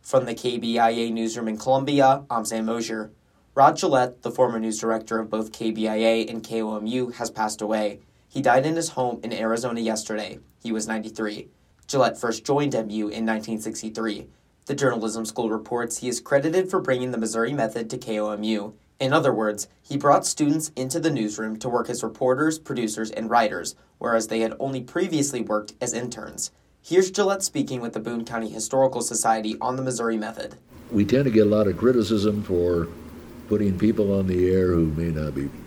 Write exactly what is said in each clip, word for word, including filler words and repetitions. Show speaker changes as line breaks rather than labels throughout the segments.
From the K B I A newsroom in Columbia, I'm Sam Mosier. Rod Gillette, the former news director of both K B I A and K O M U, has passed away. He died in his home in Arizona yesterday. He was ninety-three. Gillette first joined M U in nineteen sixty-three. The journalism school reports he is credited for bringing the Missouri method to K O M U. In other words, he brought students into the newsroom to work as reporters, producers, and writers, whereas they had only previously worked as interns. Here's Gillette speaking with the Boone County Historical Society on the Missouri method.
We tend to get a lot of criticism for putting people on the air who may not be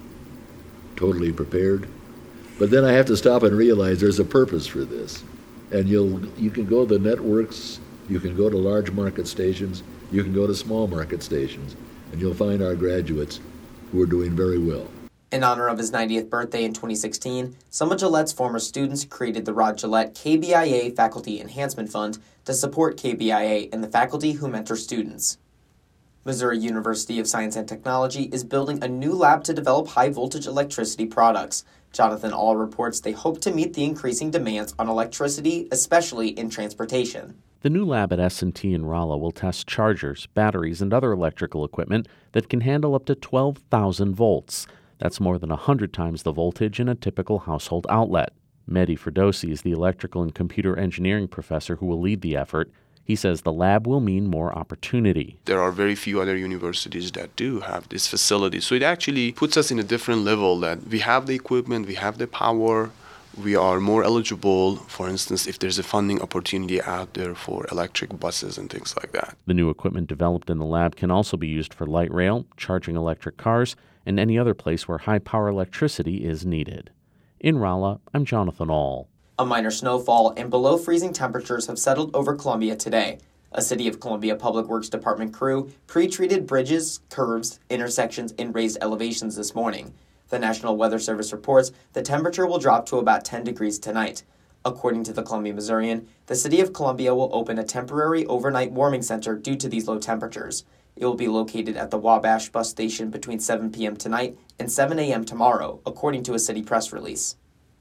totally prepared. But then I have to stop and realize there's a purpose for this. And you'll you can go to the networks, you can go to large market stations, you can go to small market stations, and you'll find our graduates who are doing very well.
In honor of his ninetieth birthday in twenty sixteen, some of Gillette's former students created the Rod Gillette K B I A Faculty Enhancement Fund to support K B I A and the faculty who mentor students. Missouri University of Science and Technology is building a new lab to develop high-voltage electricity products. Jonathan All reports they hope to meet the increasing demands on electricity, especially in transportation.
The new lab at S and T in Rolla will test chargers, batteries, and other electrical equipment that can handle up to twelve thousand volts. That's more than one hundred times the voltage in a typical household outlet. Mehdi Firdousi is the electrical and computer engineering professor who will lead the effort. He says the lab will mean more opportunity.
There are very few other universities that do have this facility. So it actually puts us in a different level that we have the equipment, we have the power, we are more eligible, for instance, if there's a funding opportunity out there for electric buses and things like that.
The new equipment developed in the lab can also be used for light rail, charging electric cars, and any other place where high-power electricity is needed. In Rolla, I'm Jonathan All.
A minor snowfall and below-freezing temperatures have settled over Columbia today. A City of Columbia Public Works Department crew pre-treated bridges, curves, intersections, and raised elevations this morning. The National Weather Service reports the temperature will drop to about ten degrees tonight. According to the Columbia Missourian, the City of Columbia will open a temporary overnight warming center due to these low temperatures. It will be located at the Wabash bus station between seven p.m. tonight and seven a.m. tomorrow, according to a city press release.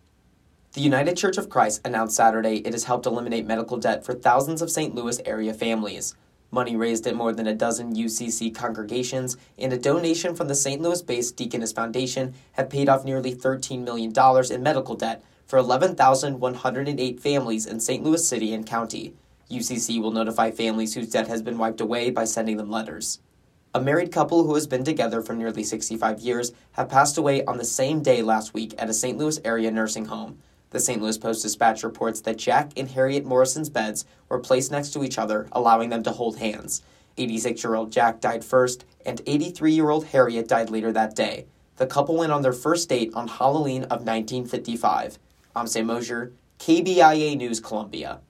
The United Church of Christ announced Saturday it has helped eliminate medical debt for thousands of Saint Louis area families. Money raised at more than a dozen U C C congregations and a donation from the Saint Louis-based Deaconess Foundation have paid off nearly thirteen million dollars in medical debt for eleven thousand one hundred eight families in Saint Louis City and County. U C C will notify families whose debt has been wiped away by sending them letters. A married couple who has been together for nearly sixty-five years have passed away on the same day last week at a Saint Louis area nursing home. The Saint Louis Post-Dispatch reports that Jack and Harriet Morrison's beds were placed next to each other, allowing them to hold hands. eighty-six-year-old Jack died first, and eighty-three-year-old Harriet died later that day. The couple went on their first date on Halloween of nineteen fifty-five. I'm Sam Mosier, K B I A News, Columbia.